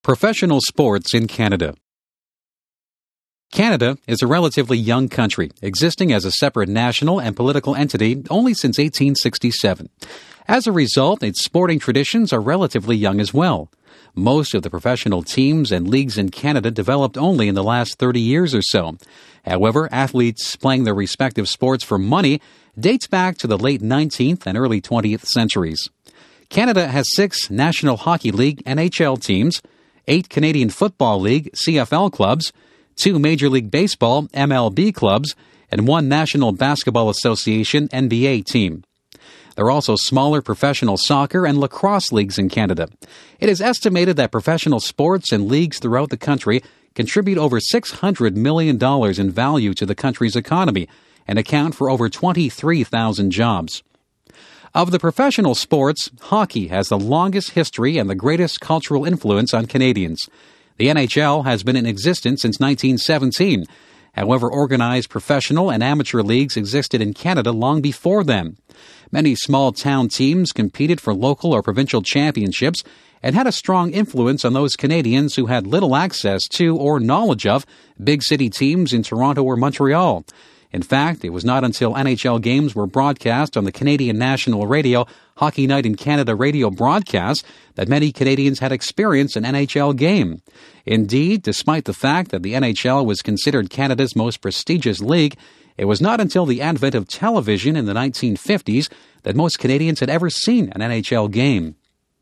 Professional sports in Canada. Canada is a relatively young country, existing as a separate national and political entity only since 1867. As a result, its sporting traditions are relatively young as well. Most of the professional teams and leagues in Canada developed only in the last 30 years or so. However, athletes playing their respective sports for money dates back to the late 19th and early 20th centuries. Canada has 6 National Hockey League NHL teams, 8 Canadian Football League CFL clubs, 2 Major League Baseball MLB clubs, and 1 National Basketball Association NBA team. There are also smaller professional soccer and lacrosse leagues in Canada. It is estimated that professional sports and leagues throughout the country contribute over $600 million in value to the country's economy and account for over 23,000 jobs. Of the professional sports, hockey has the longest history and the greatest cultural influence on Canadians. The NHL has been in existence since 1917. However, organized professional and amateur leagues existed in Canada long before then. Many small-town teams competed for local or provincial championships and had a strong influence on those Canadians who had little access to or knowledge of big city teams in Toronto or Montreal. In fact, it was not until NHL games were broadcast on the Canadian National Radio Hockey Night in Canada radio broadcast that many Canadians had experienced an NHL game. Indeed, despite the fact that the NHL was considered Canada's most prestigious league, it was not until the advent of television in the 1950s that most Canadians had ever seen an NHL game.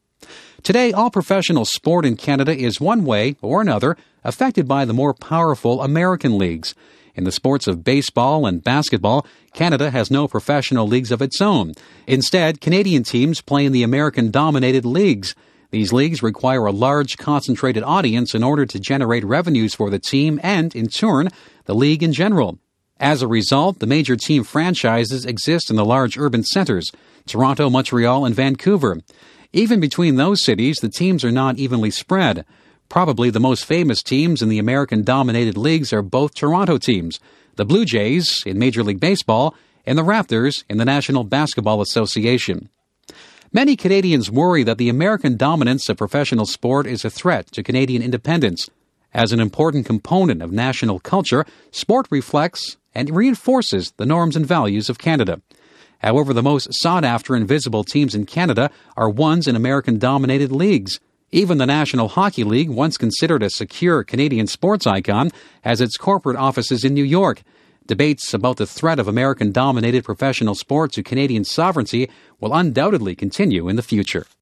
Today, all professional sport in Canada is one way or another affected by the more powerful American leagues. In the sports of baseball and basketball, Canada has no professional leagues of its own. Instead, Canadian teams play in the American-dominated leagues. These leagues require a large, concentrated audience in order to generate revenues for the team and, in turn, the league in general. As a result, the major team franchises exist in the large urban centers, Toronto, Montreal, and Vancouver. Even between those cities, the teams are not evenly spread. Probably the most famous teams in the American-dominated leagues are both Toronto teams, the Blue Jays in Major League Baseball and the Raptors in the National Basketball Association. Many Canadians worry that the American dominance of professional sport is a threat to Canadian independence. As an important component of national culture, sport reflects and reinforces the norms and values of Canada. However, the most sought-after and visible teams in Canada are ones in American-dominated leagues. Even the National Hockey League, once considered a secure Canadian sports icon, has its corporate offices in New York. Debates about the threat of American-dominated professional sport to Canadian sovereignty will undoubtedly continue in the future.